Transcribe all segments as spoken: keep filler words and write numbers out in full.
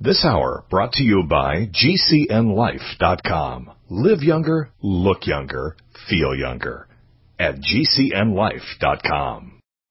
This hour brought to you by G C N life dot com. Live younger, look younger, feel younger at G C N life dot com.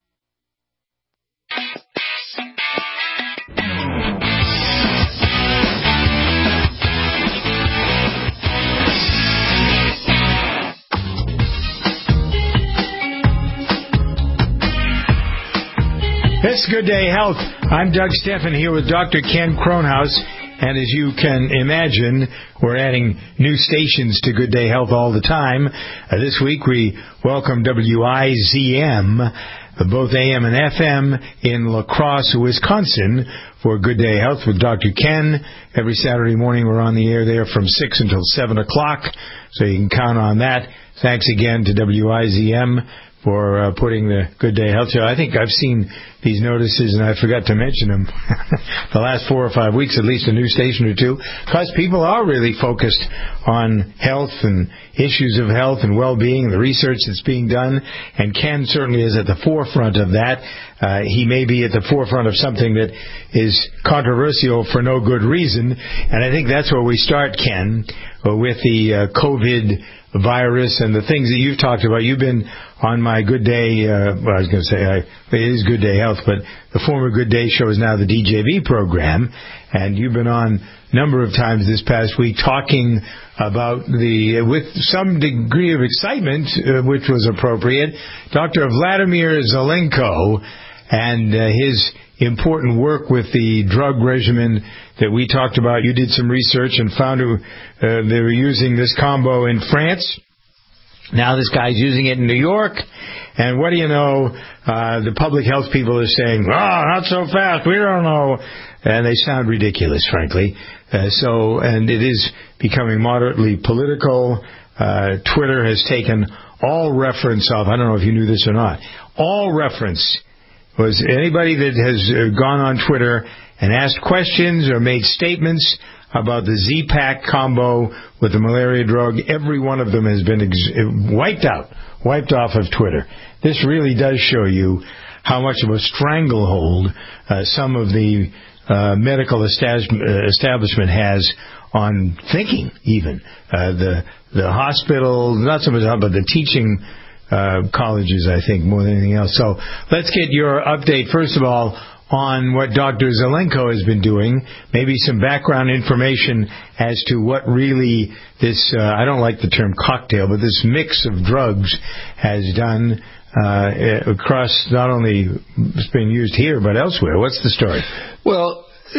It's Good Day Health. I'm Doug Steffen here with Doctor Ken Kronhaus. And as you can imagine, we're adding new stations to Good Day Health all the time. Uh, this week we welcome W I Z M, uh, both A M and F M, in La Crosse, Wisconsin, for Good Day Health with Doctor Ken. Every Saturday morning we're on the air there from six until seven o'clock, so you can count on that. Thanks again to W I Z M for uh, putting the Good Day Health show. I think I've seen these notices, and I forgot to mention them the last four or five weeks, at least a new station or two, because people are really focused on health and issues of health and well-being and the research that's being done, and Ken certainly is at the forefront of that. Uh, he may be at the forefront of something that is controversial for no good reason, and I think that's where we start, Ken, with the uh, COVID virus and the things that you've talked about. You've been on my Good Day, uh, well, I was going to say, I, it is Good Day Health, but the former Good Day show is now the D J V program, and you've been on a number of times this past week talking about the, with some degree of excitement, uh, which was appropriate, Doctor Vladimir Zelenko and uh, his important work with the drug regimen that we talked about. You did some research and found uh, they were using this combo in France. Now this guy's using it in New York. And what do you know? Uh, the public health people are saying, oh, not so fast, we don't know. And they sound ridiculous, frankly. Uh, so, and it is becoming moderately political. Uh, Twitter has taken all reference of, I don't know if you knew this or not, all reference was anybody that has gone on Twitter and asked questions or made statements about the Z-Pak combo with the malaria drug, every one of them has been ex- wiped out, wiped off of Twitter. This really does show you how much of a stranglehold uh, some of the uh, medical establishment has on thinking, even. Uh, the the hospital, not so much, but the teaching Uh, colleges, I think, more than anything else. So let's get your update, first of all, on what Doctor Zelenko has been doing, maybe some background information as to what really this, uh, I don't like the term cocktail, but this mix of drugs has done uh, across, not only it's being used here, but elsewhere. What's the story? Well,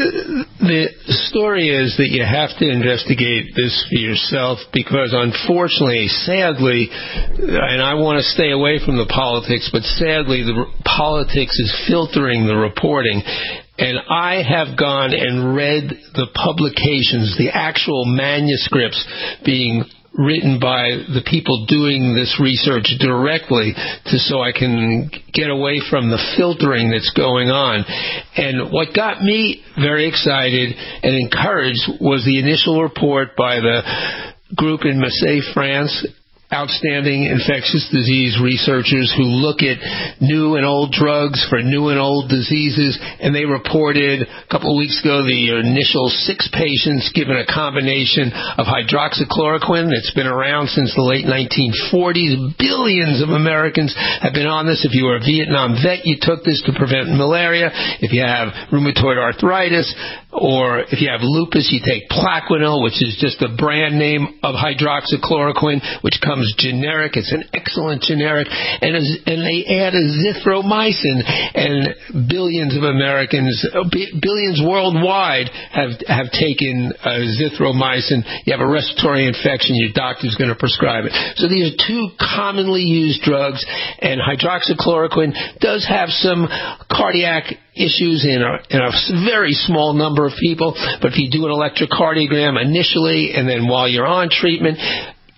the story is that you have to investigate this for yourself because, unfortunately, sadly, and I want to stay away from the politics, but sadly the politics is filtering the reporting. And I have gone and read the publications, the actual manuscripts being written by the people doing this research directly to so I can get away from the filtering that's going on. And what got me very excited and encouraged was the initial report by the group in Marseille, France, outstanding infectious disease researchers who look at new and old drugs for new and old diseases, and they reported a couple of weeks ago the initial six patients given a combination of hydroxychloroquine that's been around since the late nineteen forties. Billions of Americans have been on this. If you were a Vietnam vet, you took this to prevent malaria. If you have rheumatoid arthritis, or if you have lupus, you take Plaquenil, which is just a brand name of hydroxychloroquine, which comes generic. It's an excellent generic. And, as, and they add azithromycin. And billions of Americans, billions worldwide, have have taken azithromycin. You have a respiratory infection, your doctor's going to prescribe it. So these are two commonly used drugs. And hydroxychloroquine does have some cardiac issues in a, in a very small number of people, but if you do an electrocardiogram initially and then while you're on treatment,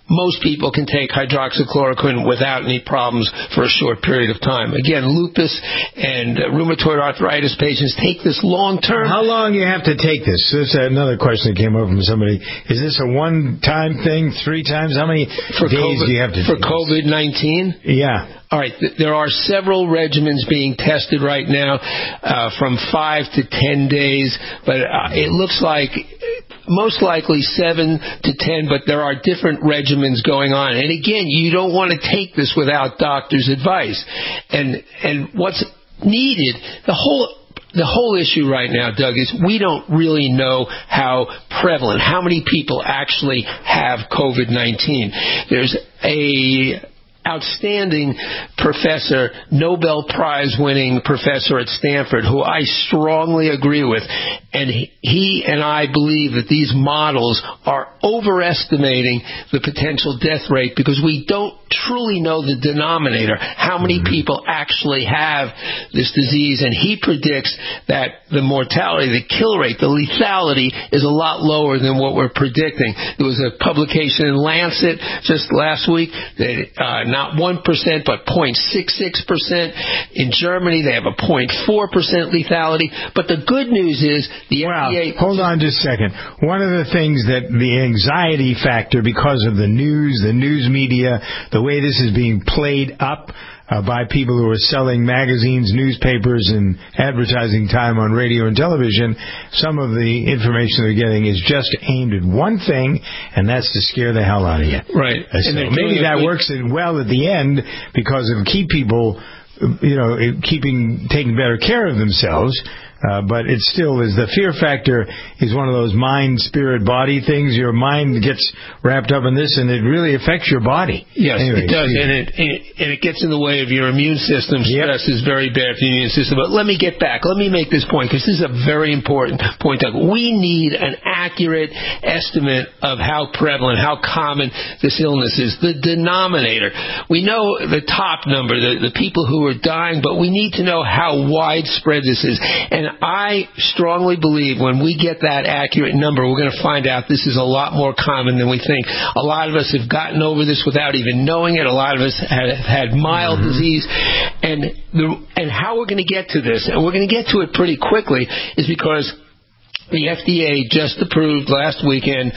most people can take hydroxychloroquine without any problems for a short period of time. Again, lupus and rheumatoid arthritis patients take this long term. How long do you have to take this? This is another question that came over from somebody. Is this a one-time thing, three times? How many for days COVID, do you have to for take COVID nineteen? Yeah. All right, there are several regimens being tested right now, uh, from five to ten days, but uh, it looks like most likely seven to ten, but there are different regimens going on. And again, you don't want to take this without doctor's advice. And and what's needed, the whole The whole issue right now, Doug, is we don't really know how prevalent, how many people actually have COVID nineteen. There's a outstanding professor, Nobel Prize winning professor at Stanford, who I strongly agree with. And he and I believe that these models are overestimating the potential death rate because we don't truly know the denominator, how many people actually have this disease. And he predicts that the mortality, the kill rate, the lethality is a lot lower than what we're predicting. There was a publication in Lancet just last week that uh, not one percent, but zero point six six percent. In Germany, they have a zero point four percent lethality. But the good news is the well, F D A... Hold on just a second. One of the things that the anxiety factor because of the news, the news media, the way this is being played up uh, by people who are selling magazines, newspapers, and advertising time on radio and television, some of the information they're getting is just aimed at one thing, and that's to scare the hell out of you. Right. Uh, so maybe that works well at the end because of keep people, you know, keeping taking better care of themselves. Uh, but it still is, the fear factor is one of those mind, spirit, body things. Your mind gets wrapped up in this, and it really affects your body. Yes, anyway, it does, and it, it and it gets in the way of your immune system. Stress yep. is very bad for your immune system. But let me get back. Let me make this point, because this is a very important point, Doug. We need an accurate estimate of how prevalent, how common this illness is. The denominator. We know the top number, the, the people who are dying, but we need to know how widespread this is. And I strongly believe when we get that accurate number, we're going to find out this is a lot more common than we think. A lot of us have gotten over this without even knowing it. A lot of us have had mild mm-hmm. disease. And the, and how we're going to get to this, and we're going to get to it pretty quickly, is because the F D A just approved last weekend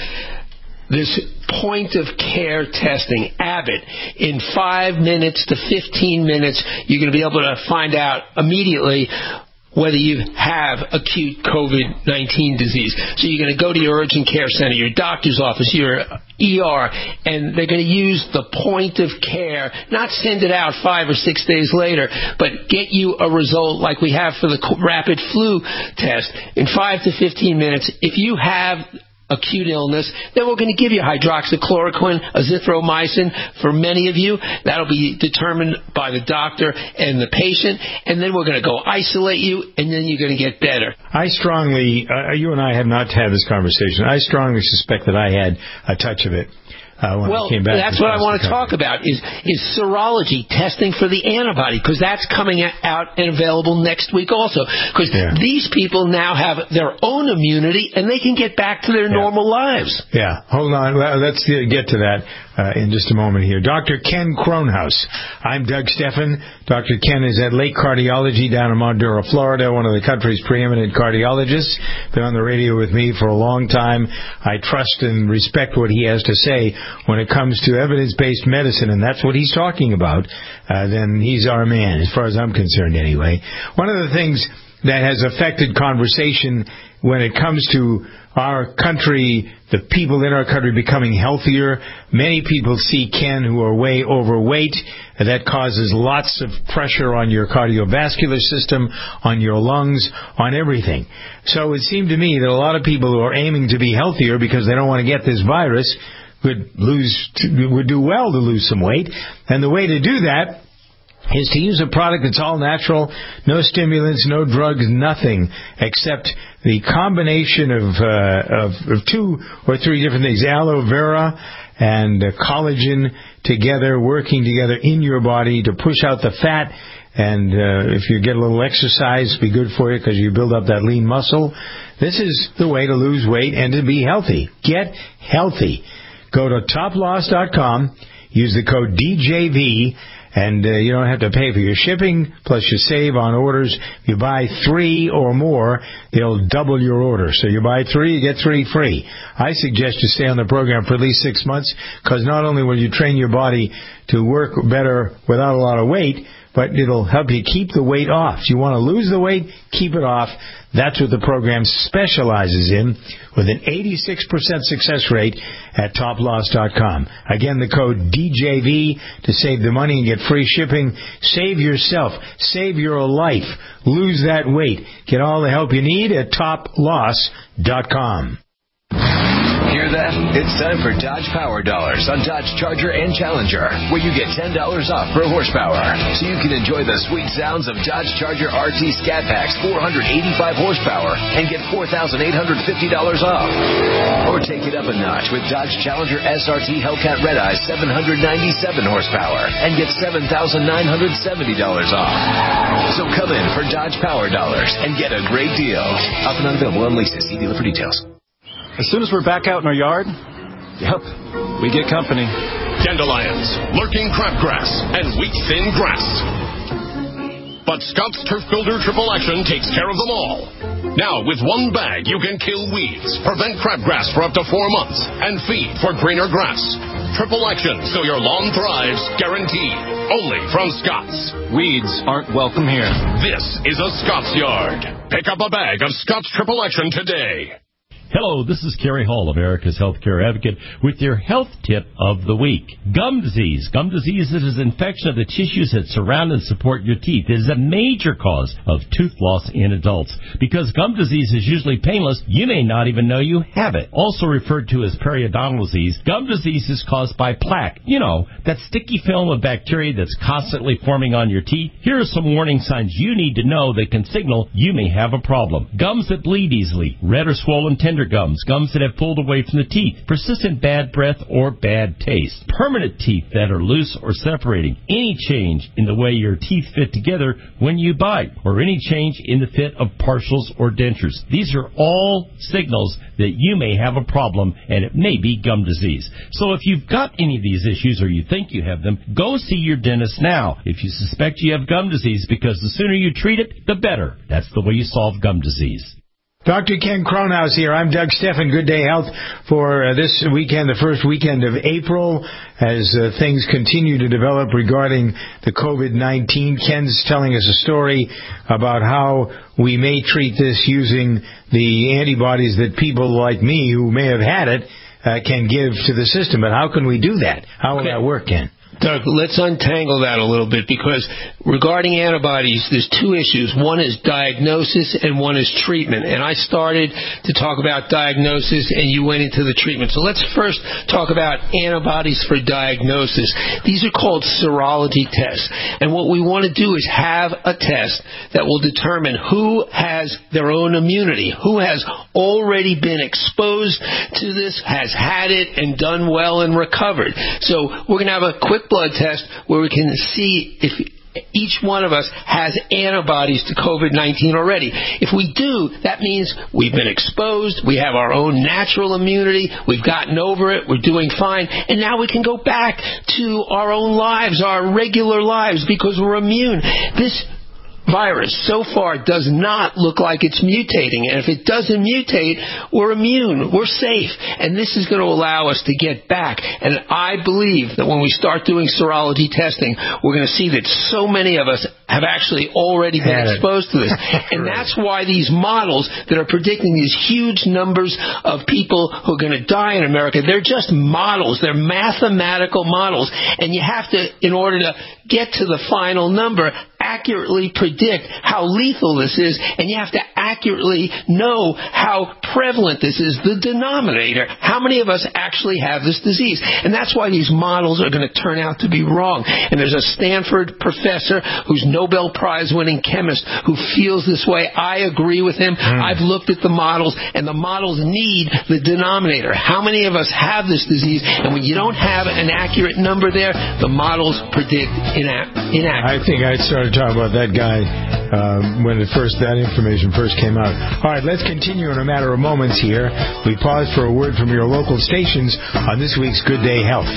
this point-of-care testing, Abbott. In five minutes to fifteen minutes, you're going to be able to find out immediately whether you have acute COVID nineteen disease. So you're going to go to your urgent care center, your doctor's office, your E R, and they're going to use the point of care, not send it out five or six days later, but get you a result like we have for the rapid flu test in five to fifteen minutes. If you have acute illness, then we're going to give you hydroxychloroquine, azithromycin. For many of you, that'll be determined by the doctor and the patient, and then we're going to go isolate you, and then you're going to get better. I strongly, uh, you and I have not had this conversation. I strongly suspect that I had a touch of it. Uh, when well, I came back that's what I want to talk about is is serology, testing for the antibody, because that's coming out and available next week also. Because yeah. these people now have their own immunity, and they can get back to their yeah. normal lives. Yeah, hold on. Let's get to that uh, in just a moment here. Doctor Ken Kronhaus. I'm Doug Steffen. Doctor Ken is at Lake Cardiology down in Madera, Florida, one of the country's preeminent cardiologists. Been on the radio with me for a long time. I trust and respect what he has to say when it comes to evidence-based medicine, and that's what he's talking about. Uh, then he's our man, as far as I'm concerned anyway. One of the things that has affected conversation when it comes to our country, the people in our country becoming healthier. Many people see Ken who are way overweight. That causes lots of pressure on your cardiovascular system, on your lungs, on everything. So it seemed to me that a lot of people who are aiming to be healthier because they don't want to get this virus would lose, would do well to lose some weight. And the way to do that is to use a product that's all natural, no stimulants, no drugs, nothing, except the combination of, uh, of, of two or three different things, aloe vera and uh, collagen together, working together in your body to push out the fat. And uh, if you get a little exercise, it'll be good for you because you build up that lean muscle. This is the way to lose weight and to be healthy. Get healthy. Go to top loss dot com, use the code D J V, and uh, you don't have to pay for your shipping, plus you save on orders. If you buy three or more, they'll double your order. So you buy three, you get three free. I suggest you stay on the program for at least six months, because not only will you train your body to work better without a lot of weight, but it'll help you keep the weight off. If you want to lose the weight, keep it off. That's what the program specializes in, with an eighty-six percent success rate at top loss dot com. Again, the code D J V to save the money and get free shipping. Save yourself. Save your life. Lose that weight. Get all the help you need at top loss dot com. Hear that? It's time for Dodge Power Dollars on Dodge Charger and Challenger, where you get ten dollars off per horsepower, so you can enjoy the sweet sounds of Dodge Charger R T Scat Pack's four hundred eighty-five horsepower and get four thousand eight hundred fifty dollars off. Or take it up a notch with Dodge Challenger S R T Hellcat Red Eye seven hundred ninety-seven horsepower and get seven thousand nine hundred seventy dollars off. So come in for Dodge Power Dollars and get a great deal. Up and unavailable on leases. See dealer for details. As soon as we're back out in our yard, yep, we get company. Dandelions, lurking crabgrass, and wheat-thin grass. But Scott's Turf Builder Triple Action takes care of them all. Now, with one bag, you can kill weeds, prevent crabgrass for up to four months, and feed for greener grass. Triple Action, so your lawn thrives, guaranteed. Only from Scott's. Weeds aren't welcome here. This is a Scott's Yard. Pick up a bag of Scott's Triple Action today. Hello, this is Kerry Hall, America's Healthcare Advocate, with your health tip of the week. Gum disease. Gum disease is an infection of the tissues that surround and support your teeth. It is a major cause of tooth loss in adults. Because gum disease is usually painless, you may not even know you have it. Also referred to as periodontal disease, gum disease is caused by plaque. You know, that sticky film of bacteria that's constantly forming on your teeth. Here are some warning signs you need to know that can signal you may have a problem. Gums that bleed easily, red or swollen tender gums, gums that have pulled away from the teeth, persistent bad breath or bad taste, permanent teeth that are loose or separating, any change in the way your teeth fit together when you bite, or any change in the fit of partials or dentures. These are all signals that you may have a problem, and it may be gum disease. So if you've got any of these issues or you think you have them, go see your dentist now if you suspect you have gum disease, because the sooner you treat it, the better. That's the way you solve gum disease. Doctor Ken Kronhaus here. I'm Doug Steffen. Good Day Health for uh, this weekend, the first weekend of April, as uh, things continue to develop regarding the COVID nineteen. Ken's telling us a story about how we may treat this using the antibodies that people like me who may have had it uh, can give to the system. But how can we do that? How will okay. that work, Ken? Doug, let's untangle that a little bit, because regarding antibodies, there's two issues. One is diagnosis and one is treatment. And I started to talk about diagnosis and you went into the treatment. So let's first talk about antibodies for diagnosis. These are called serology tests. And what we want to do is have a test that will determine who has their own immunity, who has already been exposed to this, has had it, and done well and recovered. So we're going to have a quick blood test where we can see if each one of us has antibodies to COVID nineteen already. If we do, that means we've been exposed, we have our own natural immunity, we've gotten over it, we're doing fine, and now we can go back to our own lives, our regular lives, because we're immune. This virus so far does not look like it's mutating, and if it doesn't mutate, we're immune, we're safe, and this is going to allow us to get back. And I believe that when we start doing serology testing, we're going to see that so many of us have actually already been exposed to this. And that's why these models that are predicting these huge numbers of people who are going to die in America, they're just models. They're mathematical models. And you have to, in order to get to the final number, accurately predict how lethal this is, and you have to accurately know how prevalent this is, the denominator. How many of us actually have this disease? And that's why these models are going to turn out to be wrong. And there's a Stanford professor who's Nobel Prize-winning chemist who feels this way. I agree with him. Mm. I've looked at the models, and the models need the denominator. How many of us have this disease? And when you don't have an accurate number there, the models predict ina- inaccurate. I think I started talking about that guy uh, when it first that information first came out. All right, let's continue in a matter of moments here. We pause for a word from your local stations on this week's Good Day Health.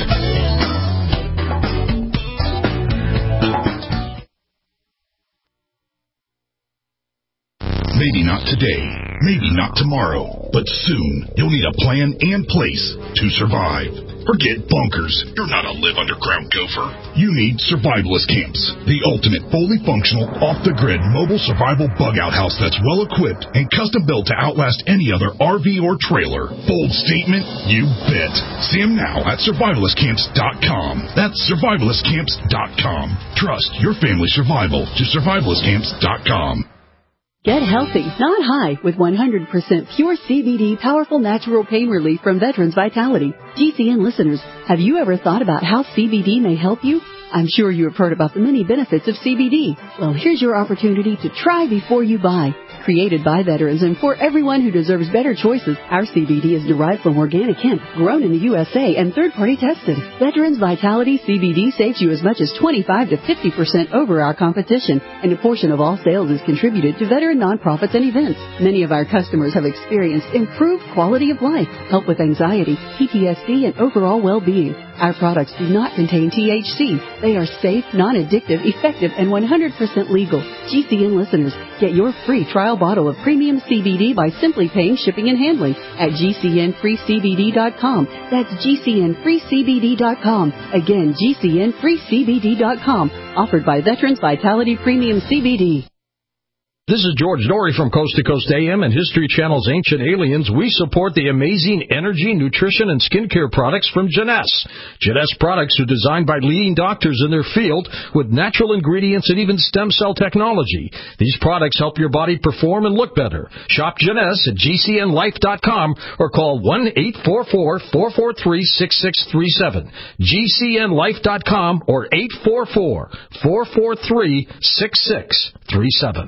Maybe not today, maybe not tomorrow, but soon you'll need a plan and place to survive. Forget bunkers. You're not a live underground gopher. You need Survivalist Camps, the ultimate fully functional, off-the-grid mobile survival bug-out house that's well-equipped and custom-built to outlast any other R V or trailer. Bold statement? You bet. See them now at survivalist camps dot com. That's survivalist camps dot com. Trust your family's survival to survivalist camps dot com. Get healthy, not high, with one hundred percent pure C B D powerful natural pain relief from Veterans Vitality. G C N listeners, have you ever thought about how C B D may help you? I'm sure you have heard about the many benefits of C B D. Well, here's your opportunity to try before you buy. Created by veterans and for everyone who deserves better choices, our C B D is derived from organic hemp, grown in the U S A and third-party tested. Veterans Vitality C B D saves you as much as twenty-five to fifty percent over our competition, and a portion of all sales is contributed to veteran nonprofits and events. Many of our customers have experienced improved quality of life, help with anxiety, P T S D, and overall well-being. Our products do not contain T H C. They are safe, non-addictive, effective, and one hundred percent legal. G C N listeners, get your free trial bottle of premium C B D by simply paying shipping and handling at G C N free C B D dot com. That's G C N free C B D dot com. Again, G C N free C B D dot com. Offered by Veterans Vitality Premium C B D. This is George Dory from Coast to Coast A M and History Channel's Ancient Aliens. We support the amazing energy, nutrition, and skincare products from Jeunesse. Jeunesse products are designed by leading doctors in their field with natural ingredients and even stem cell technology. These products help your body perform and look better. Shop Jeunesse at G C N life dot com or call one eight four four, four four three, six six three seven. G C N life dot com or eight four four, four four three, six six three seven.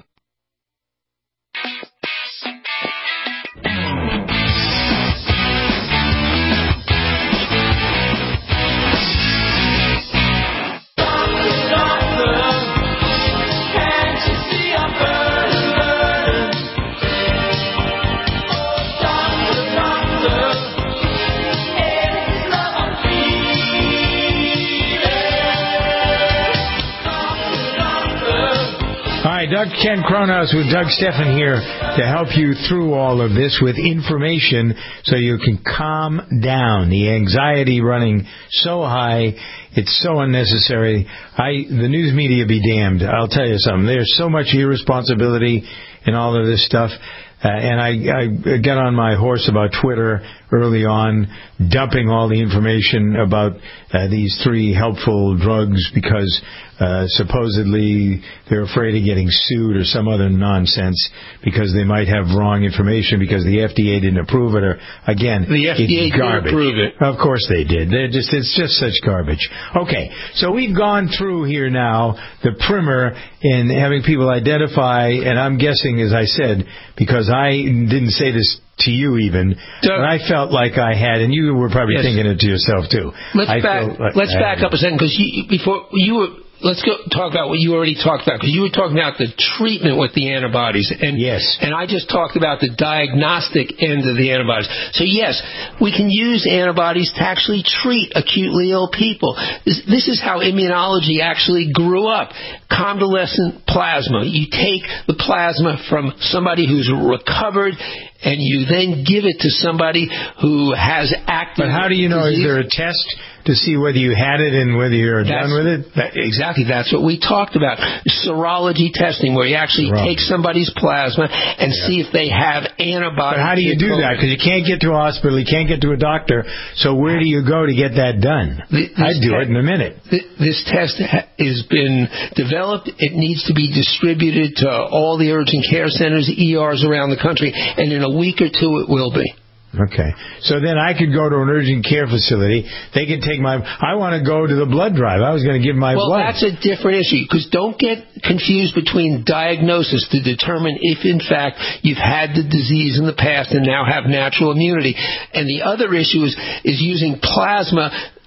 Doctor Ken Cronhaus with Doug Stephan here to help you through all of this with information so you can calm down. The anxiety running so high, it's so unnecessary. I the news media be damned. I'll tell you something. There's so much irresponsibility in all of this stuff. Uh, and I, I got on my horse about Twitter early on, dumping all the information about uh, these three helpful drugs because uh, supposedly they're afraid of getting sued or some other nonsense because they might have wrong information because the F D A didn't approve it. Or again, the F D A it's garbage. Did approve it. Of course they did. They're just it's just such garbage. Okay, so we've gone through here now the primer in having people identify, and I'm guessing, as I said, because I didn't say this to you even, but I felt like I had, and you were probably yes. thinking it to yourself too. Let's I back. Like let's back up a second because you, before you were. Let's go talk about what you already talked about, because you were talking about the treatment with the antibodies. And, yes. And I just talked about the diagnostic end of the antibodies. So, yes, we can use antibodies to actually treat acutely ill people. This, this is how immunology actually grew up. Convalescent plasma. You take the plasma from somebody who's recovered, and you then give it to somebody who has active But how do you know? disease. Is there a test to see whether you had it and whether you're that's, done with it? That, exactly. That's what we talked about. Serology testing, where you actually right. take somebody's plasma and yeah. see if they have antibodies. But how do you do that? Because you can't get to a hospital, you can't get to a doctor. So where do you go to get that done? This I'd do te- it in a minute. This test has been developed. It needs to be distributed to all the urgent care centers, E Rs around the country, and in a week or two it will be. Okay. So then I could go to an urgent care facility. They could take my... I want to go to the blood drive. I was going to give my well, blood. Well, that's a different issue, because don't get confused between diagnosis to determine if, in fact, you've had the disease in the past and now have natural immunity. And the other issue is, is using plasma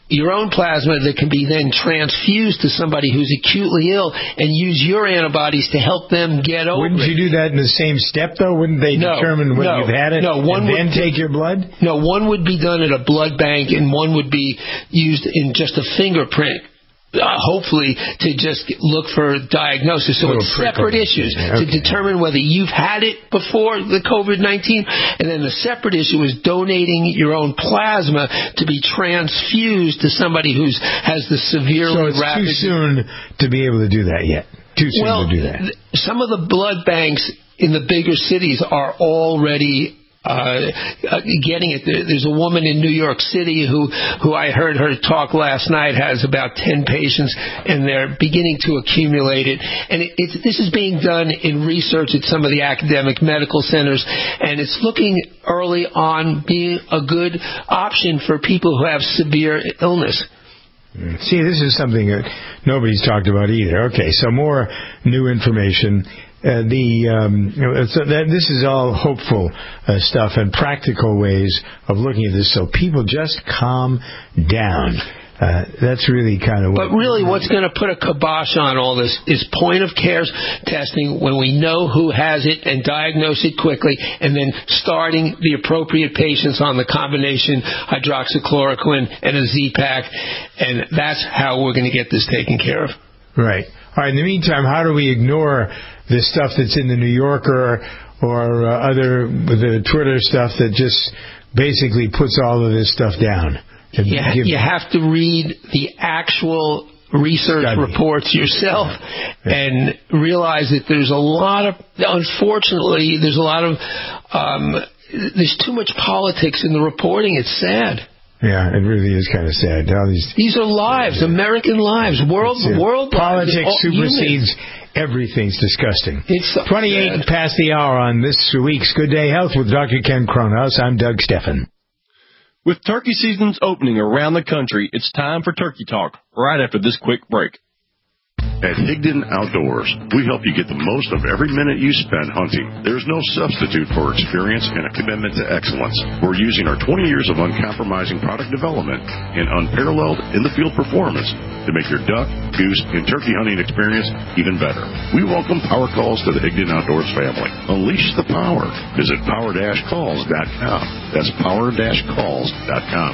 your own plasma that can be then transfused to somebody who's acutely ill and use your antibodies to help them get over Wouldn't it. you do that in the same step, though? Wouldn't they no, determine when no, you've had it no, one and would then take your blood? No, one would be done at a blood bank and one would be used in just a fingerprint. Uh, hopefully to just look for diagnosis. So it's separate issues okay. to determine whether you've had it before the COVID nineteen, and then the separate issue is donating your own plasma to be transfused to somebody who has the severely so it's rapid... too soon to be able to do that yet. Too soon well, to do that. Th- some of the blood banks in the bigger cities are already Uh, uh, getting it. There's a woman in New York City who, who I heard her talk last night, has about ten patients, and they're beginning to accumulate it. And it, it's, this is being done in research at some of the academic medical centers, and it's looking early on being a good option for people who have severe illness. See, this is something that nobody's talked about either. Okay, so more new information. Uh, the um, so that this is all hopeful uh, stuff and practical ways of looking at this. So people just calm down. Uh, that's really kind of. What but really, what's going to put a kibosh on all this is point of care testing when we know who has it and diagnose it quickly, and then starting the appropriate patients on the combination hydroxychloroquine and a Z-Pak, and that's how we're going to get this taken care of. Right. All right. In the meantime, how do we ignore the stuff that's in the New Yorker or uh, other the Twitter stuff that just basically puts all of this stuff down? Yeah, you have to read the actual research Study. reports yourself yeah. and realize that there's a lot of, unfortunately, there's a lot of, um, there's too much politics in the reporting. It's sad. Yeah, it really is kind of sad. All these, these are lives, American lives, world, yeah. world politics lives, supersedes humans. Everything's disgusting. It's so twenty-eight sad. Past the hour on this week's Good Day Health with Doctor Ken Kronhaus. I'm Doug Steffen. With turkey seasons opening around the country, it's time for Turkey Talk right after this quick break. At Higdon Outdoors, we help you get the most of every minute you spend hunting. There's no substitute for experience and a commitment to excellence. We're using our twenty years of uncompromising product development and unparalleled in-the-field performance to make your duck, goose, and turkey hunting experience even better. We welcome power calls to the Higdon Outdoors family. Unleash the power. Visit power dash calls dot com. That's power dash calls dot com.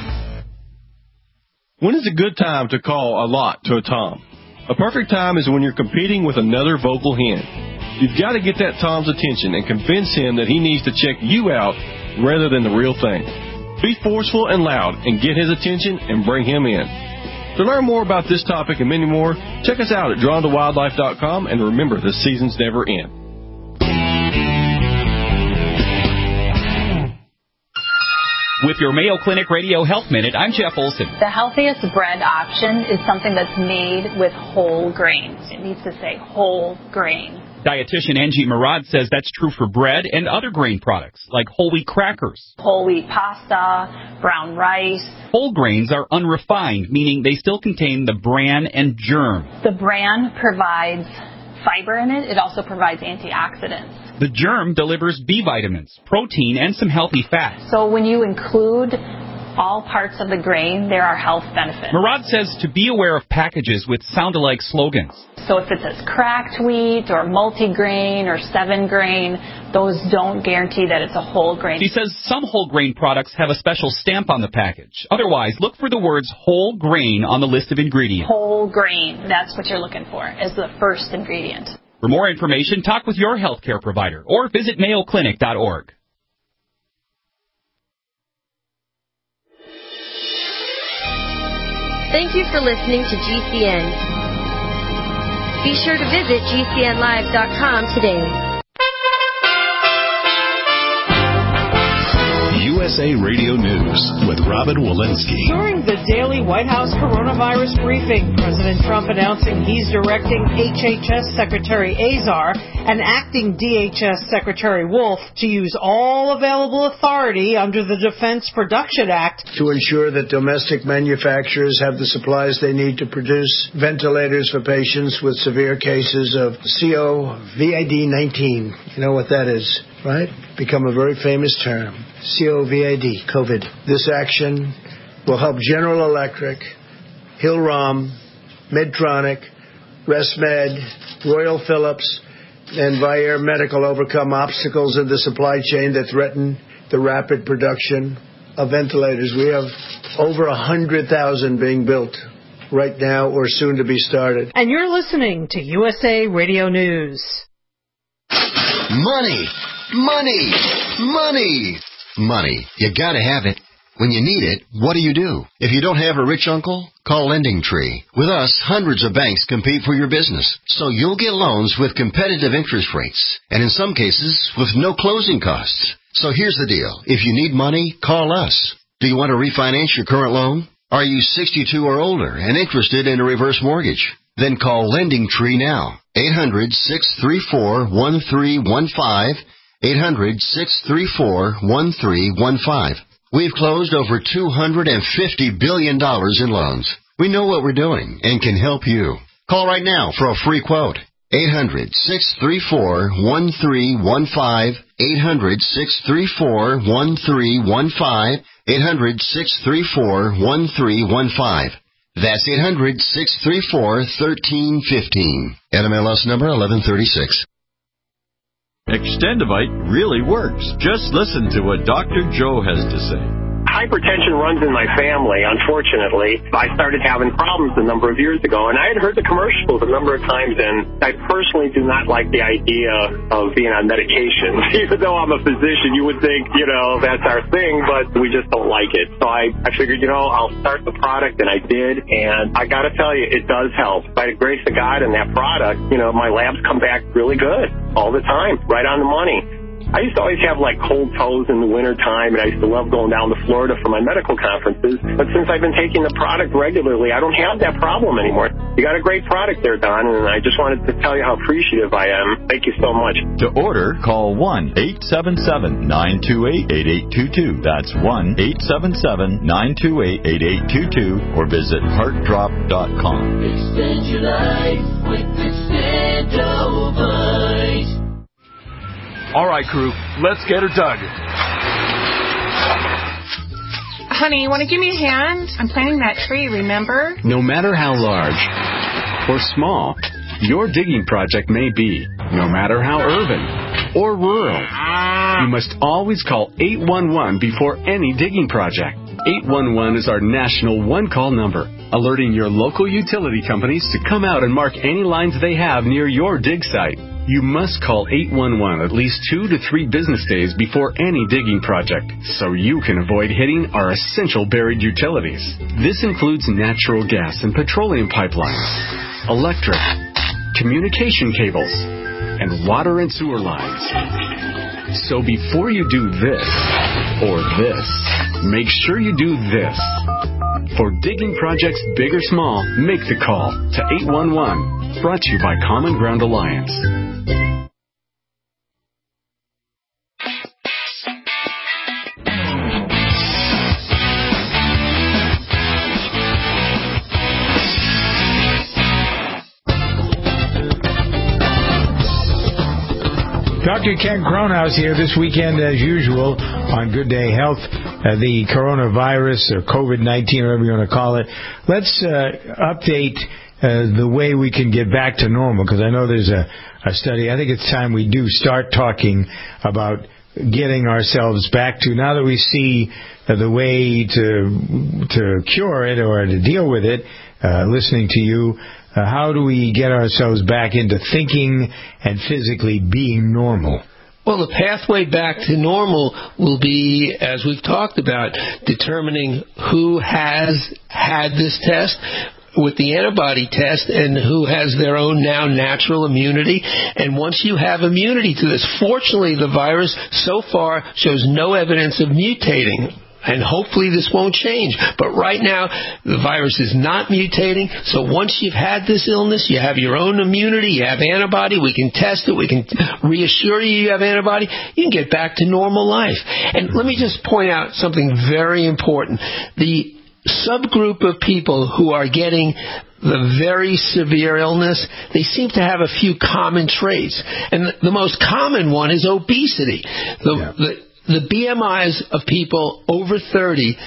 When is a good time to call a lot to a tom? A perfect time is when you're competing with another vocal hen. You've got to get that tom's attention and convince him that he needs to check you out rather than the real thing. Be forceful and loud and get his attention and bring him in. To learn more about this topic and many more, check us out at drawn to wildlife dot com, and remember, the seasons never end. With your Mayo Clinic Radio Health Minute, I'm Jeff Olson. The healthiest bread option is something that's made with whole grains. It needs to say whole grain. Dietitian Angie Murad says that's true for bread and other grain products, like whole wheat crackers. Whole wheat pasta, brown rice. Whole grains are unrefined, meaning they still contain the bran and germ. The bran provides fiber in it. It also provides antioxidants. The germ delivers B vitamins, protein, and some healthy fats. So when you include all parts of the grain, there are health benefits. Murad says to be aware of packages with sound-alike slogans. So if it says cracked wheat or multigrain or seven grain, those don't guarantee that it's a whole grain. She says some whole grain products have a special stamp on the package. Otherwise, look for the words whole grain on the list of ingredients. Whole grain, that's what you're looking for as the first ingredient. For more information, talk with your healthcare provider or visit mayo clinic dot org. Thank you for listening to G C N. Be sure to visit G C N live dot com today. U S A Radio News with Robin Walensky. During the daily White House coronavirus briefing, President Trump announcing he's directing H H S Secretary Azar and acting D H S Secretary Wolf to use all available authority under the Defense Production Act to ensure that domestic manufacturers have the supplies they need to produce ventilators for patients with severe cases of COVID nineteen. You know what that is, right? Become a very famous term. COVID, COVID. This action will help General Electric Hillrom, Medtronic, ResMed, Royal Philips, and Vyaire Medical overcome obstacles in the supply chain that threaten the rapid production of ventilators. We have over one hundred thousand being built right now or soon to be started. And you're listening to U S A Radio News. Money, money, money, money. You gotta have it. When you need it, what do you do? If you don't have a rich uncle, call Lending Tree. With us, hundreds of banks compete for your business, so you'll get loans with competitive interest rates, and in some cases, with no closing costs. So here's the deal. If you need money, call us. Do you want to refinance your current loan? Are you sixty-two or older and interested in a reverse mortgage? Then call Lending Tree now. eight hundred, six three four, one three one five. eight hundred, six three four, one three one five. We've closed over two hundred fifty billion dollars in loans. We know what we're doing and can help you. Call right now for a free quote. eight hundred, six three four, one three one five. eight hundred, six three four, one three one five. eight hundred, six three four, one three one five. That's eight hundred, six three four, one three one five. N M L S number eleven thirty-six. Extendivite really works. Just listen to what Doctor Joe has to say. Hypertension runs in my family, unfortunately. I started having problems a number of years ago, and I had heard the commercials a number of times, and I personally do not like the idea of being on medication. Even though I'm a physician, you would think, you know, that's our thing, but we just don't like it. So I, I figured, you know, I'll start the product, and I did, and I got to tell you, it does help. By the grace of God and that product, you know, my labs come back really good all the time, right on the money. I used to always have, like, cold toes in the wintertime, and I used to love going down to Florida for my medical conferences. But since I've been taking the product regularly, I don't have that problem anymore. You got a great product there, Don, and I just wanted to tell you how appreciative I am. Thank you so much. To order, call one eight seven seven, nine two eight, eight eight two two. That's one eight seven seven, nine two eight, eight eight two two, or visit heart drop dot com. Extend your life with Extendovite. All right, crew, let's get her dug. Honey, you want to give me a hand? I'm planting that tree, remember? No matter how large or small your digging project may be, no matter how urban or rural, you must always call eight one one before any digging project. eight one one is our national one-call number, alerting your local utility companies to come out and mark any lines they have near your dig site. You must call eight one one at least two to three business days before any digging project, so you can avoid hitting our essential buried utilities. This includes natural gas and petroleum pipelines, electric, communication cables, and water and sewer lines. So before you do this or this, make sure you do this. For digging projects big or small, make the call to eight one one. Brought to you by Common Ground Alliance. Doctor Ken Kronhaus here this weekend, as usual, on Good Day Health, uh, the coronavirus or COVID nineteen, whatever you want to call it. Let's uh, update uh, the way we can get back to normal, because I know there's a, a study. I think it's time we do start talking about getting ourselves back to, now that we see uh, the way to to cure it or to deal with it, uh, listening to you, Uh, how do we get ourselves back into thinking and physically being normal? Well, the pathway back to normal will be, as we've talked about, determining who has had this test with the antibody test and who has their own now natural immunity. And once you have immunity to this, fortunately the virus so far shows no evidence of mutating. And hopefully this won't change. But right now, the virus is not mutating. So once you've had this illness, you have your own immunity, you have antibody, we can test it, we can reassure you you have antibody, you can get back to normal life. And let me just point out something very important. The subgroup of people who are getting the very severe illness, they seem to have a few common traits. And the most common one is obesity. The, yeah. the The B M Is of people over thirty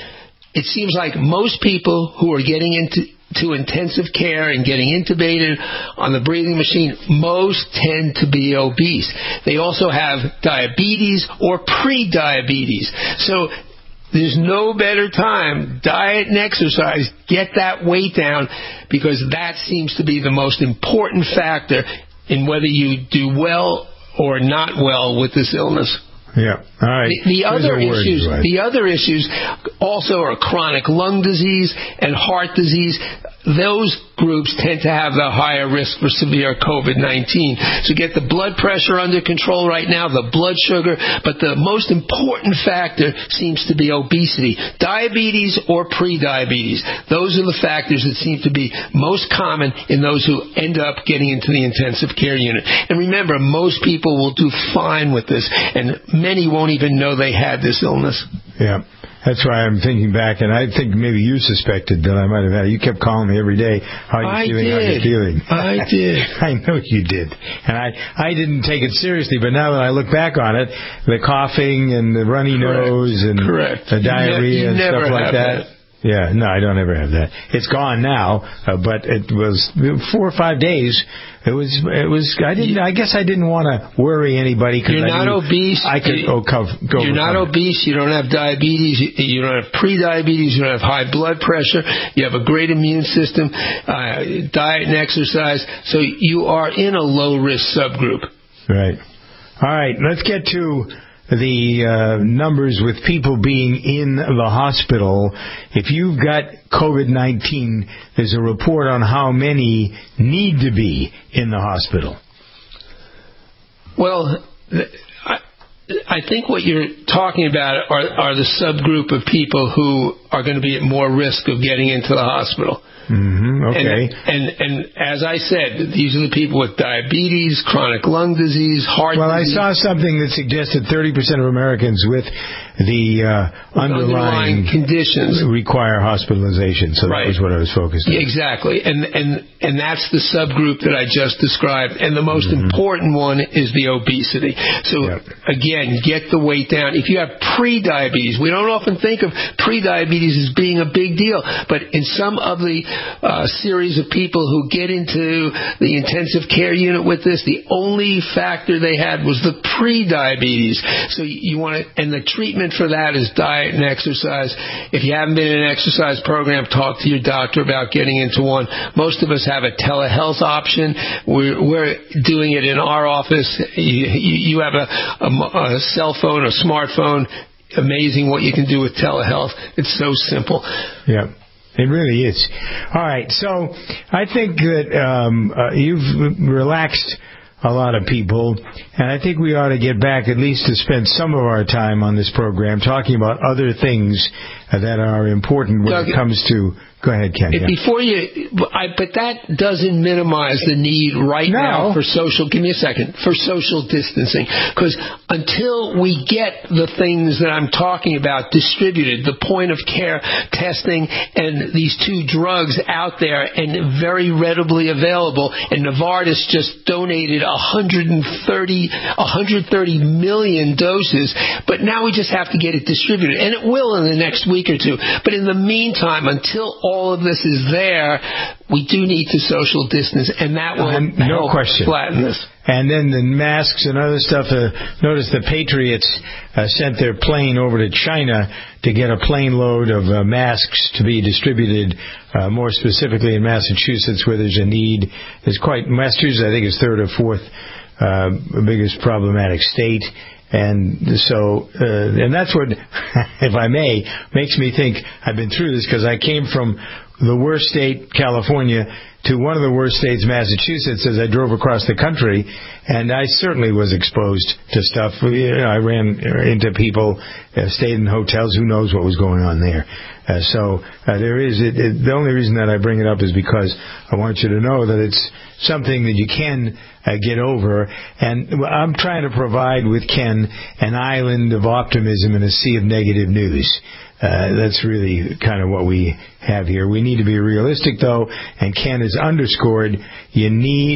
it seems like most people who are getting into to intensive care and getting intubated on the breathing machine, most tend to be obese. They also have diabetes or pre-diabetes. So there's no better time. Diet and exercise, get that weight down, because that seems to be the most important factor in whether you do well or not well with this illness. Yeah. All right. The, the other issues, right. the other issues also are chronic lung disease and heart disease. Those groups tend to have the higher risk for severe COVID nineteen. So get the blood pressure under control right now, the blood sugar, but the most important factor seems to be obesity, diabetes or pre-diabetes. Those are the factors that seem to be most common in those who end up getting into the intensive care unit. And remember, most people will do fine with this, and many won't even know they had this illness. Yeah. That's why I'm thinking back, and I think maybe you suspected that I might have had it. You kept calling me every day. How are you I feeling? did. How are you feeling? I did. I know you did. And I, I didn't take it seriously, but now that I look back on it, the coughing and the runny Correct. nose and Correct. the You diarrhea ne- you and never stuff like have that. that. Yeah, no, I don't ever have that. It's gone now, uh, but it was four or five days. It was, it was. I didn't. I guess I didn't want to worry anybody. Cause You're I not knew obese. I could You- oh, co- go. You're not overcome it. obese. You don't have diabetes. You, you don't have pre-diabetes. You don't have high blood pressure. You have a great immune system, uh, diet and exercise. So you are in a low-risk subgroup. Right. All right. Let's get to the uh, numbers with people being in the hospital. If you've got COVID nineteen, there's a report on how many need to be in the hospital. Well, I, I think what you're talking about are, are the subgroup of people who are going to be at more risk of getting into the hospital. Mm-hmm. Okay. And, and and as I said, these are the people with diabetes, chronic lung disease, heart Well, disease. I saw something that suggested thirty percent of Americans with the uh, underlying, underlying conditions require hospitalization. So Right. that was what I was focused on. Yeah, exactly. And and and that's the subgroup that I just described. And the most Mm-hmm. important one is the obesity. So again, get the weight down. If you have pre-diabetes, we don't often think of pre-diabetes as being a big deal, but in some of the uh, series of people who get into the intensive care unit with this, the only factor they had was the pre-diabetes. So you want to, and the treatment for that is diet and exercise. If you haven't been in an exercise program, talk to your doctor about getting into one. Most of us have a telehealth option. We're, we're doing it in our office. You, you have a, a, a cell phone, a smartphone. Amazing what you can do with telehealth. It's so simple. Yeah. It really is. All right, so I think that um, uh, you've relaxed a lot of people, and I think we ought to get back at least to spend some of our time on this program talking about other things uh, that are important when Doug, it comes to... Go ahead, Ken. If Yeah. Before you, I, but that doesn't minimize the need right No. now for social. Give me a second for social distancing, because until we get the things that I'm talking about distributed, the point of care testing and these two drugs out there and very readily available, and Novartis just donated one hundred thirty million doses, but now we just have to get it distributed, and it will in the next week or two. But in the meantime, until all of this is there, we do need to social distance, and that will Um, no help question. flatten this. And then the masks and other stuff. Uh, notice the Patriots uh, sent their plane over to China to get a plane load of uh, masks to be distributed, uh, more specifically in Massachusetts, where there's a need. There's quite Massachusetts, I think, is third or fourth uh, biggest problematic state. And so, uh, and that's what, if I may, makes me think I've been through this, because I came from the worst state, California, to one of the worst states, Massachusetts, as I drove across the country, and I certainly was exposed to stuff. You know, I ran into people, uh, stayed in hotels, who knows what was going on there. Uh, so uh, there is, it, it, the only reason that I bring it up is because I want you to know that it's something that you can uh, get over, and I'm trying to provide with Ken an island of optimism in a sea of negative news. Uh, that's really kind of what we have here. We need to be realistic, though, and Ken has underscored you need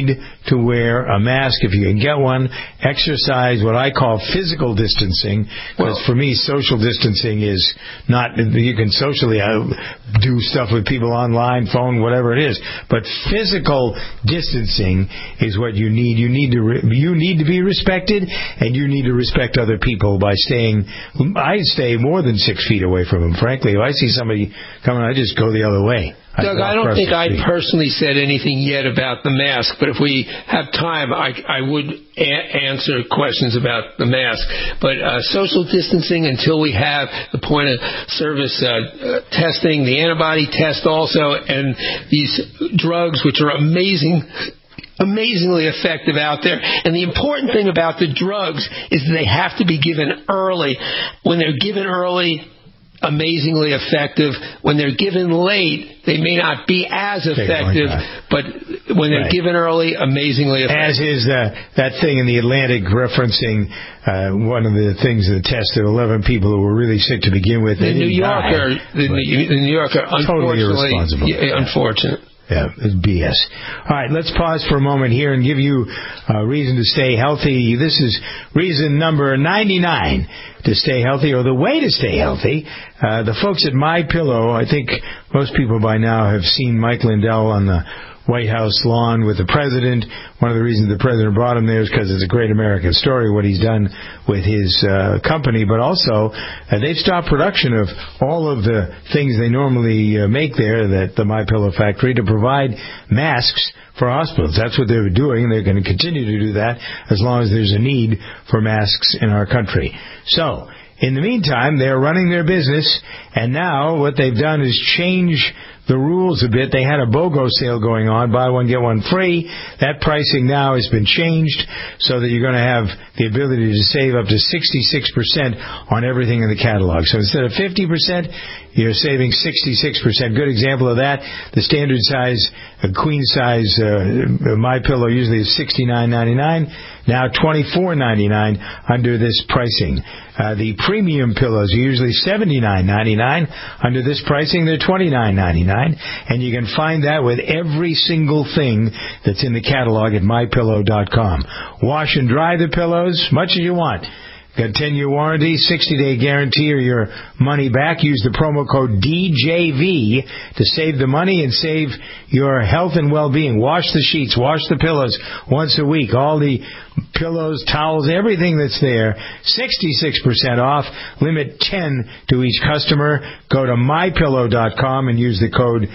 to wear a mask if you can get one. Exercise what I call physical distancing, because for me, social distancing is not, you can socially uh, do stuff with people online, phone, whatever it is, but physical distancing is what you need. You need to re- you need to be respected, and you need to respect other people by staying. I stay more than six feet away from them. Frankly, if I see somebody coming, I just go the other way. Doug, I don't think I personally said anything yet about the mask, but if we have time, I, I would a- answer questions about the mask. But uh, social distancing until we have the point of service uh, uh, testing, the antibody test also, and these drugs, which are amazing. amazingly effective out there. And the important thing about the drugs is that they have to be given early. When they're given early, amazingly effective. When they're given late, they may not be as effective, but when they're right. given early, amazingly effective. As is uh, that thing in the Atlantic referencing uh, one of the things that tested eleven people who were really sick to begin with. The New Yorker, die, the, the New Yorker, totally unfortunately, irresponsible. Yeah, unfortunate. Yeah, it's B S. All right, let's pause for a moment here and give you a reason to stay healthy. This is reason number ninety-nine to stay healthy, or the way to stay healthy. Uh, the folks at MyPillow, I think most people by now have seen Mike Lindell on the White House lawn with the president. One of the reasons the president brought him there is because it's a great American story, what he's done with his uh, company. But also, uh, they've stopped production of all of the things they normally uh, make there, that the MyPillow factory, to provide masks for hospitals. That's what they were doing, and they're going to continue to do that as long as there's a need for masks in our country. So, in the meantime, they're running their business, and now what they've done is change the rules a bit. They had a BOGO sale going on, buy one, get one free. That pricing now has been changed so that you're going to have the ability to save up to sixty-six percent on everything in the catalog. So instead of fifty percent, you're saving sixty-six percent. Good example of that, the standard size, a queen size uh, MyPillow usually is sixty-nine ninety-nine, now twenty-four ninety-nine under this pricing. Uh, the premium pillows are usually seventy-nine ninety-nine. Under this pricing, they're twenty-nine ninety-nine. And you can find that with every single thing that's in the catalog at my pillow dot com. Wash and dry the pillows, much as you want. Got a ten-year warranty, sixty-day guarantee, or your money back. Use the promo code D J V to save the money and save your health and well-being. Wash the sheets, wash the pillows once a week. All the pillows, towels, everything that's there, sixty-six percent off. Limit ten to each customer. Go to my pillow dot com and use the code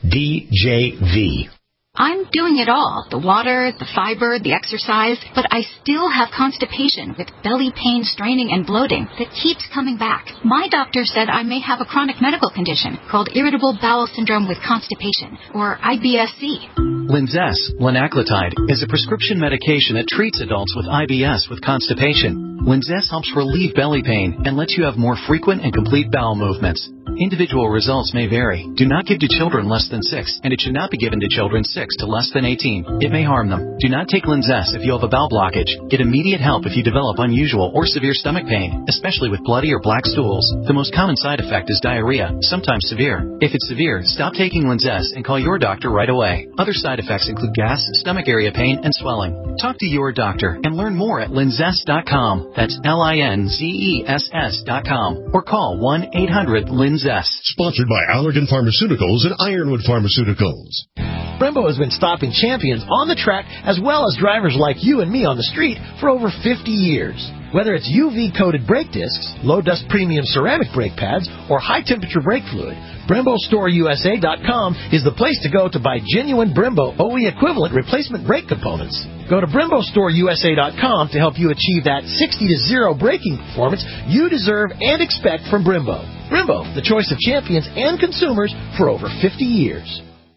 D J V. I'm doing it all, the water, the fiber, the exercise, but I still have constipation with belly pain, straining, and bloating that keeps coming back. My doctor said I may have a chronic medical condition called irritable bowel syndrome with constipation, or I B S C. Linzess, linaclotide, is a prescription medication that treats adults with I B S with constipation. Linzess helps relieve belly pain and lets you have more frequent and complete bowel movements. Individual results may vary. Do not give to children less than six, and it should not be given to children six to less than eighteen. It may harm them. Do not take Linzess if you have a bowel blockage. Get immediate help if you develop unusual or severe stomach pain, especially with bloody or black stools. The most common side effect is diarrhea, sometimes severe. If it's severe, stop taking Linzess and call your doctor right away. Other side effects include gas, stomach area pain, and swelling. Talk to your doctor and learn more at linzess dot com. That's L I N Z E S S dot com. Or call one eight hundred linzess. Sponsored by Allergan Pharmaceuticals and Ironwood Pharmaceuticals. Brembo has been stopping champions on the track as well as drivers like you and me on the street for over fifty years. Whether it's U V-coated brake discs, low-dust premium ceramic brake pads, or high-temperature brake fluid, Brembo Store U S A dot com is the place to go to buy genuine Brembo O E equivalent replacement brake components. Go to Brembo Store U S A dot com to help you achieve that sixty to zero braking performance you deserve and expect from Brembo. Brembo, the choice of champions and consumers for over fifty years.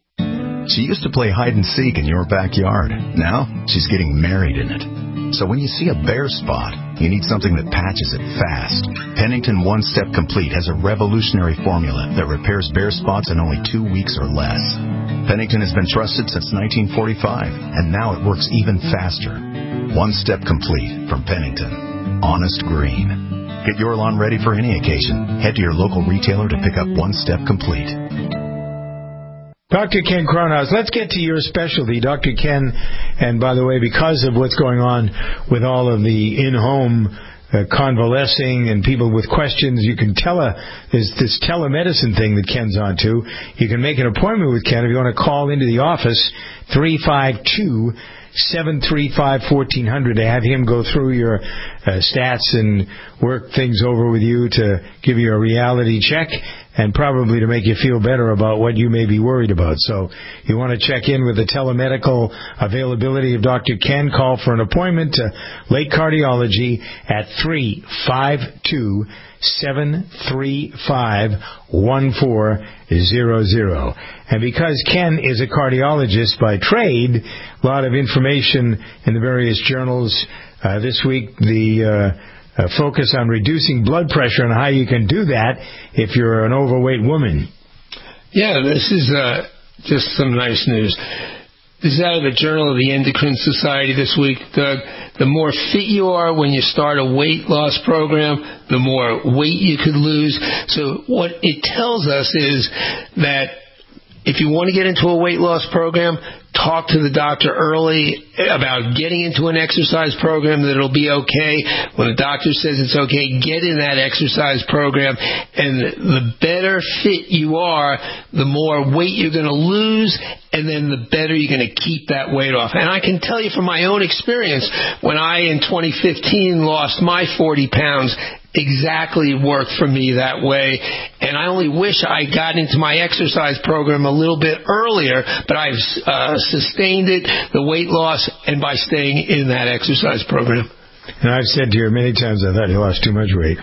She used to play hide and seek in your backyard. Now, she's getting married in it. So when you see a bare spot, you need something that patches it fast. Pennington One Step Complete has a revolutionary formula that repairs bare spots in only two weeks or less. Pennington has been trusted since nineteen forty-five, and now it works even faster. One Step Complete from Pennington. Honest green. Get your lawn ready for any occasion. Head to your local retailer to pick up One Step Complete. Doctor Ken Kronhaus, let's get to your specialty. Doctor Ken, and by the way, because of what's going on with all of the in-home uh, convalescing and people with questions, you can tele, there's this telemedicine thing that Ken's onto. You can make an appointment with Ken if you want to call into the office, three five two, seven three five, one four zero zero to have him go through your uh, stats and work things over with you to give you a reality check and probably to make you feel better about what you may be worried about. So you want to check in with the telemedical availability of Doctor Ken, call for an appointment to Lake Cardiology at three five two, seven three five, one four zero zero. And because Ken is a cardiologist by trade, a lot of information in the various journals. Uh, this week, the uh, uh, focus on reducing blood pressure and how you can do that if you're an overweight woman. Yeah, this is uh, just some nice news. This is out of the Journal of the Endocrine Society this week, Doug. The more fit you are when you start a weight loss program, the more weight you could lose. So what it tells us is that if you want to get into a weight loss program, talk to the doctor early about getting into an exercise program that it'll be okay. When the doctor says it's okay, get in that exercise program. And the better fit you are, the more weight you're going to lose, and then the better you're going to keep that weight off. And I can tell you from my own experience, when I, in twenty fifteen, lost my forty pounds, exactly worked for me that way. And I only wish I got into my exercise program a little bit earlier, but I've uh, sustained it, the weight loss, and by staying in that exercise program. And I've said to you many times, I thought you lost too much weight.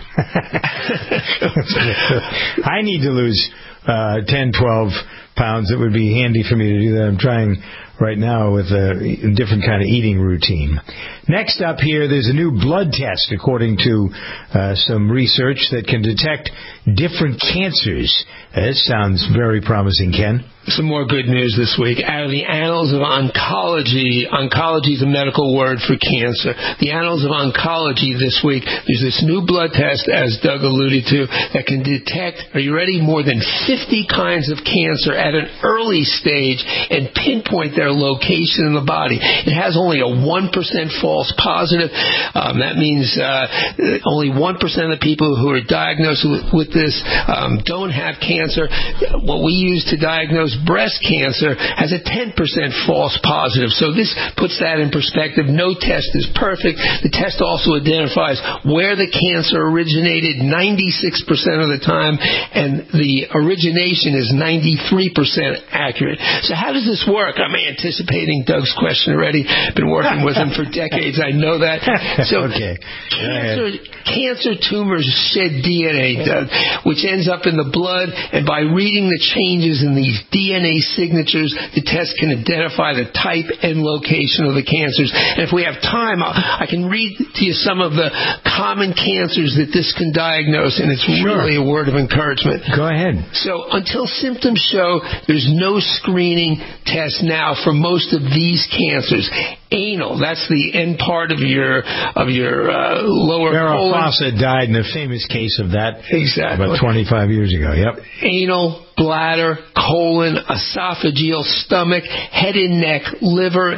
I need to lose uh, ten, twelve pounds. It would be handy for me to do that. I'm trying right now with a different kind of eating routine. Next up here, there's a new blood test, according to uh, some research, that can detect different cancers. Uh, this sounds very promising, Ken. Some more good news this week. Out of the Annals of Oncology, oncology is a medical word for cancer. The Annals of Oncology this week, there's this new blood test, as Doug alluded to, that can detect, are you ready, more than fifty kinds of cancer at an early stage and pinpoint their location in the body. It has only a one percent false positive. Um, that means uh, only one percent of the people who are diagnosed with, with this um, don't have cancer. What we use to diagnose breast cancer has a ten percent false positive. So this puts that in perspective. No test is perfect. The test also identifies where the cancer originated ninety-six percent of the time, and the origination is ninety-three percent accurate. So how does this work? I'm anticipating Doug's question already. Been working with him for decades. I know that. So okay. cancer, cancer tumors shed D N A, Doug, which ends up in the blood, and by reading the changes in these D N A signatures, the test can identify the type and location of the cancers. And if we have time, I can read to you some of the common cancers that this can diagnose, and it's Sure. really a word of encouragement. Go ahead. So until symptoms show, there's no screening test now for most of these cancers. Anal, that's the end part of your of your uh, lower Farrah colon. Fawcett died in a famous case of that Exactly. about twenty-five years ago. Yep. Anal, bladder, colon, esophageal, stomach, head and neck, liver,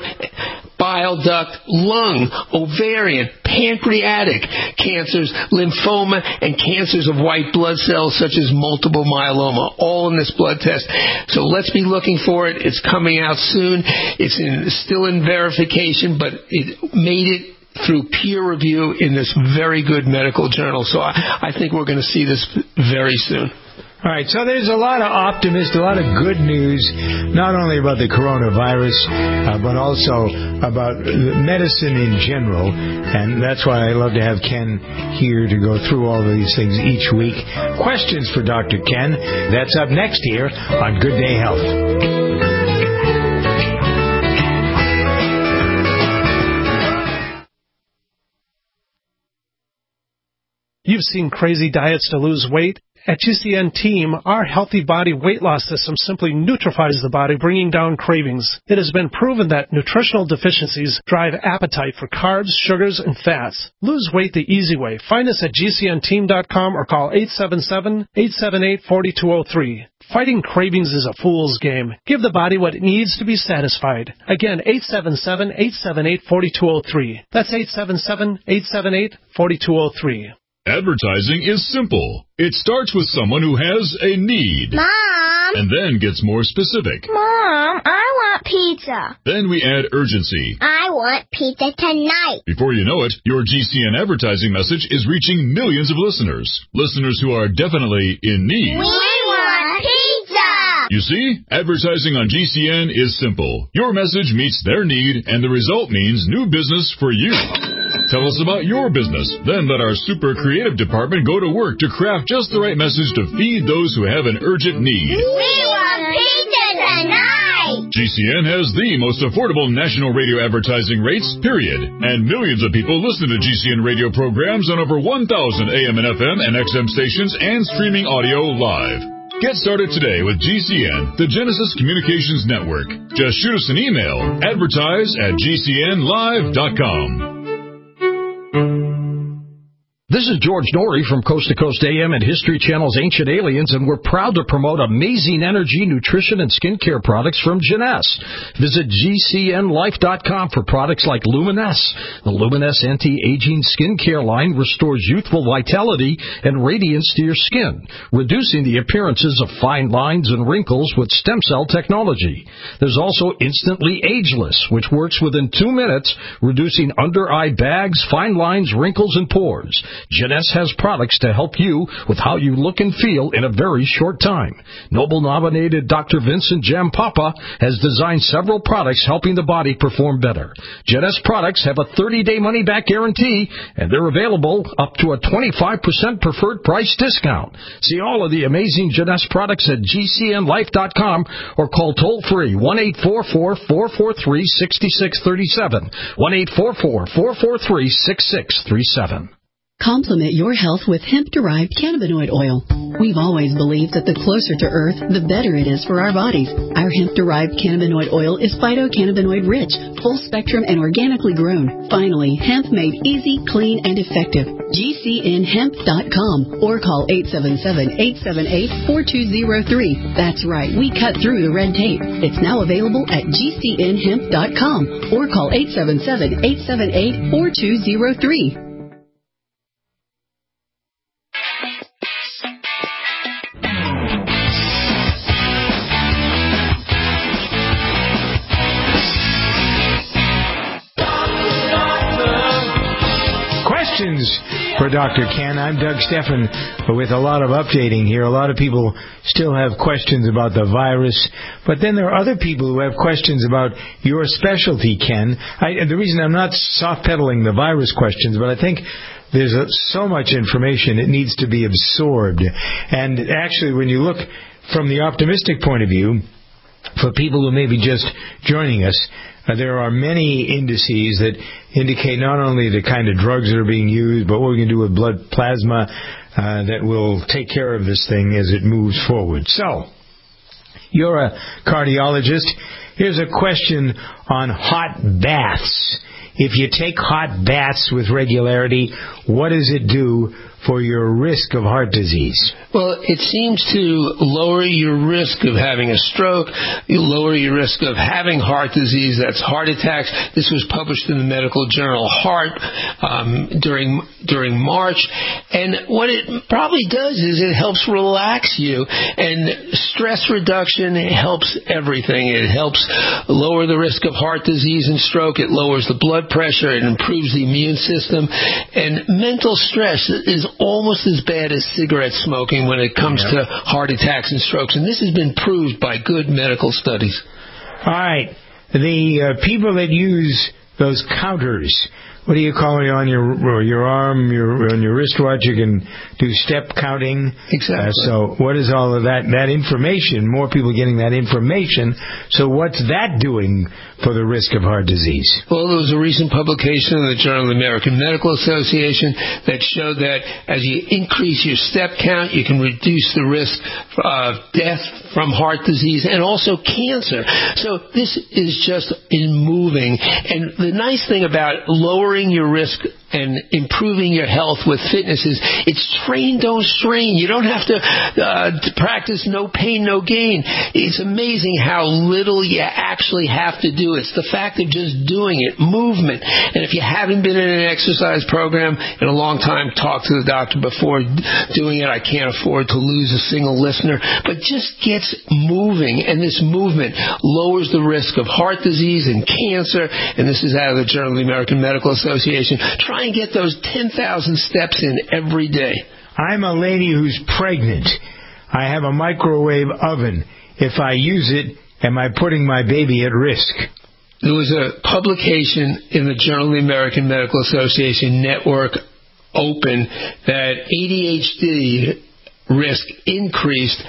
bile duct, lung, ovarian, pancreatic cancers, lymphoma, and cancers of white blood cells such as multiple myeloma, all in this blood test. So let's be looking for it. It's coming out soon. It's in, still in verification, but it made it through peer review in this very good medical journal. So I, I think we're going to see this very soon. All right, so there's a lot of optimism, a lot of good news, not only about the coronavirus, uh, but also about medicine in general. And that's why I love to have Ken here to go through all of these things each week. Questions for Doctor Ken. That's up next here on Good Day Health. You've seen crazy diets to lose weight. At G C N Team, our healthy body weight loss system simply neutralizes the body, bringing down cravings. It has been proven that nutritional deficiencies drive appetite for carbs, sugars, and fats. Lose weight the easy way. Find us at G C N team dot com or call eight seven seven, eight seven eight, four two zero three. Fighting cravings is a fool's game. Give the body what it needs to be satisfied. Again, eight seven seven, eight seven eight, four two zero three. That's eight seven seven, eight seven eight, four two zero three. Advertising is simple. It starts with someone who has a need. Mom! And then gets more specific. Mom, I want pizza. Then we add urgency. I want pizza tonight. Before you know it, your G C N advertising message is reaching millions of listeners. Listeners who are definitely in need. We want pizza! You see, advertising on G C N is simple. Your message meets their need, and the result means new business for you. Tell us about your business. Then let our super creative department go to work to craft just the right message to feed those who have an urgent need. We want pizza tonight! G C N has the most affordable national radio advertising rates, period. And millions of people listen to G C N radio programs on over one thousand A M and F M and X M stations and streaming audio live. Get started today with G C N, the Genesis Communications Network. Just shoot us an email, advertise at G C N live dot com. This is George Norrie from Coast to Coast A M and History Channel's Ancient Aliens, and we're proud to promote amazing energy, nutrition, and skincare products from Jeunesse. Visit G C N life dot com for products like Luminesse. The Luminesse anti-aging skincare line restores youthful vitality and radiance to your skin, reducing the appearances of fine lines and wrinkles with stem cell technology. There's also Instantly Ageless, which works within two minutes, reducing under-eye bags, fine lines, wrinkles, and pores. Jeunesse has products to help you with how you look and feel in a very short time. Nobel-nominated Doctor Vincent Jampapa has designed several products helping the body perform better. Jeunesse products have a thirty-day money-back guarantee, and they're available up to a twenty-five percent preferred price discount. See all of the amazing Jeunesse products at G C N life dot com or call toll-free one eight four four, four four three, six six three seven, one eight four four, four four three, six six three seven. Complement your health with hemp-derived cannabinoid oil. We've always believed that the closer to Earth, the better it is for our bodies. Our hemp-derived cannabinoid oil is phytocannabinoid-rich, full-spectrum, and organically grown. Finally, hemp made easy, clean, and effective. G C N hemp dot com or call eight seven seven, eight seven eight, four two zero three. That's right, we cut through the red tape. It's now available at G C N hemp dot com or call eight seven seven, eight seven eight, four two zero three. Questions for Doctor Ken. I'm Doug Steffen with a lot of updating here. A lot of people still have questions about the virus, but then there are other people who have questions about your specialty, Ken. I, the reason I'm not soft-pedaling the virus questions, but I think there's a, so much information it needs to be absorbed. And actually, when you look from the optimistic point of view, for people who may be just joining us, Uh, there are many indices that indicate not only the kind of drugs that are being used, but what we can do with blood plasma uh, that will take care of this thing as it moves forward. So, you're a cardiologist. Here's a question on hot baths. If you take hot baths with regularity, what does it do for your risk of heart disease? Well, it seems to lower your risk of having a stroke, you lower your risk of having heart disease, that's heart attacks. This was published in the medical journal Heart um, during during March. And what it probably does is it helps relax you. And stress reduction helps everything. It helps lower the risk of heart disease and stroke. It lowers the blood pressure. It improves the immune system. And mental stress is almost as bad as cigarette smoking when it comes yeah. to heart attacks and strokes. And this has been proved by good medical studies. All right. The uh, people that use those counters what do you call it on your your arm, your on your wristwatch? You can do step counting. Exactly. Uh, so what is all of that that information? More people getting that information. So what's that doing for the risk of heart disease? Well, there was a recent publication in the Journal of the American Medical Association that showed that as you increase your step count, you can reduce the risk of death from heart disease and also cancer. So this is just in moving. And the nice thing about lowering your risk and improving your health with fitness is it's train, don't strain. You don't have to, uh, to practice no pain, no gain. It's amazing how little you actually have to do. It's the fact of just doing it, movement. And if you haven't been in an exercise program in a long time, talk to the doctor before doing it. I can't afford to lose a single listener, but just gets moving. And this movement lowers the risk of heart disease and cancer. And this is out of the Journal of the American Medical Association. Try and get those ten thousand steps in every day. I'm a lady who's pregnant. I have a microwave oven. If I use it, am I putting my baby at risk? There was a publication in the Journal of the American Medical Association Network Open that A D H D risk increased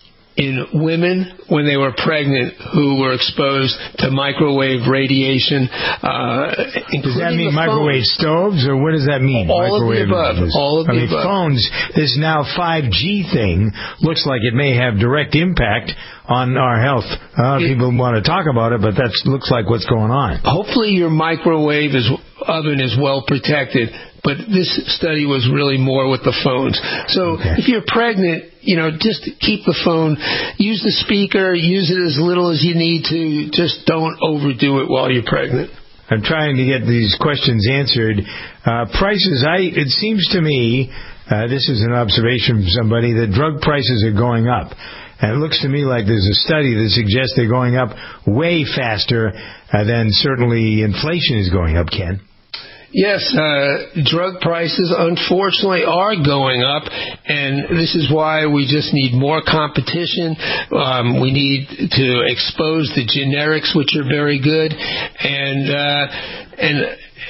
in women when they were pregnant who were exposed to microwave radiation. Uh, does that mean microwave stoves, or what does that mean? All microwave of the above. Is, All of I the mean, above. Phones, this now five G thing looks like it may have direct impact on our health. A lot of it, people want to talk about it, but that looks like what's going on. Hopefully your microwave is, oven is well protected. But this study was really more with the phones. So okay. If you're pregnant, you know, just keep the phone, use the speaker, use it as little as you need to. Just don't overdo it while you're pregnant. I'm trying to get these questions answered. Uh, prices, I it seems to me, uh, this is an observation from somebody, that drug prices are going up. And it looks to me like there's a study that suggests they're going up way faster uh, than certainly inflation is going up, Ken. Yes, uh, drug prices unfortunately are going up, and this is why we just need more competition. Um, we need to expose the generics, which are very good, and uh, and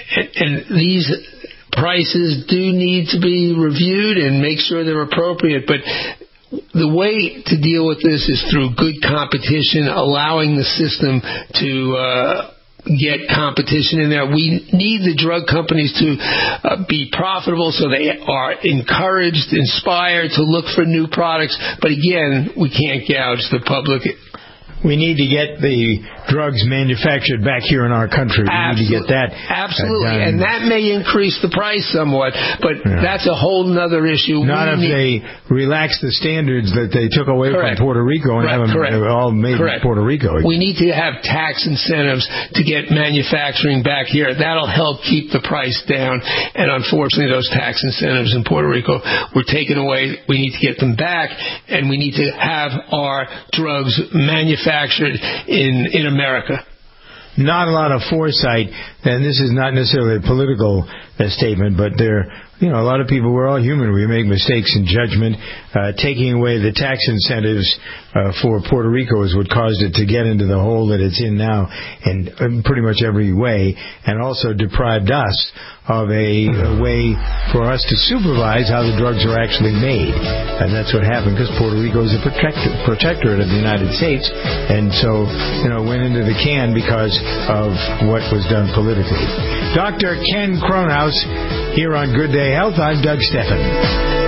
and these prices do need to be reviewed and make sure they're appropriate, but the way to deal with this is through good competition, allowing the system to uh get competition in there. We need the drug companies to uh, be profitable so they are encouraged, inspired to look for new products. But again, we can't gouge the public. We need to get the drugs manufactured back here in our country. We Absolutely. need to get that. Absolutely. Uh, and that may increase the price somewhat, but yeah. that's a whole other issue. Not we if need... they relax the standards that they took away Correct. from Puerto Rico and right. have them Correct. all made Correct. in Puerto Rico. We need to have tax incentives to get manufacturing back here. That'll help keep the price down. And unfortunately, those tax incentives in Puerto Rico were taken away. We need to get them back, and we need to have our drugs manufactured in in America. Not a lot of foresight, and this is not necessarily a political uh, statement, but there, you know, a lot of people, we're all human. We make mistakes in judgment. Uh, taking away the tax incentives uh, for Puerto Rico is what caused it to get into the hole that it's in now in, in pretty much every way, and also deprived us of a, a way for us to supervise how the drugs are actually made. And that's what happened, because Puerto Rico is a protector, protectorate of the United States, and so, you know, went into the can because of what was done politically. Doctor Ken Kronhaus here on Good Day Health. I'm Doug Steffen.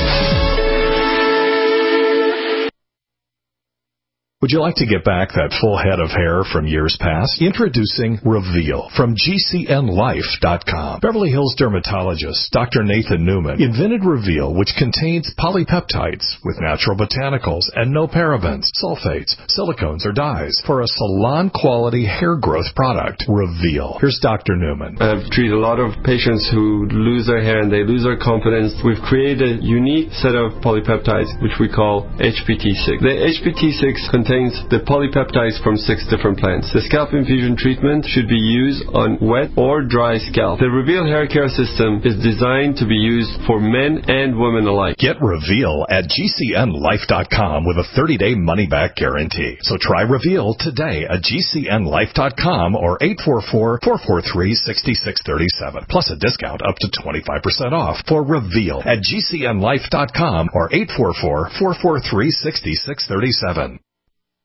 Would you like to get back that full head of hair from years past? Introducing Reveal from G C N life dot com. Beverly Hills dermatologist Doctor Nathan Newman invented Reveal, which contains polypeptides with natural botanicals and no parabens, sulfates, silicones, or dyes for a salon-quality hair growth product. Reveal. Here's Doctor Newman. I've treated a lot of patients who lose their hair and they lose their confidence. We've created a unique set of polypeptides, which we call H P T six. The H P T six contains contains the polypeptides from six different plants. The scalp infusion treatment should be used on wet or dry scalp. The Reveal hair care system is designed to be used for men and women alike. Get Reveal at G C N life dot com with a thirty-day money-back guarantee. So try Reveal today at G C N life dot com or eight four four, four four three, six six three seven, plus a discount up to twenty-five percent off for Reveal at G C N life dot com or eight four four, four four three, six six three seven.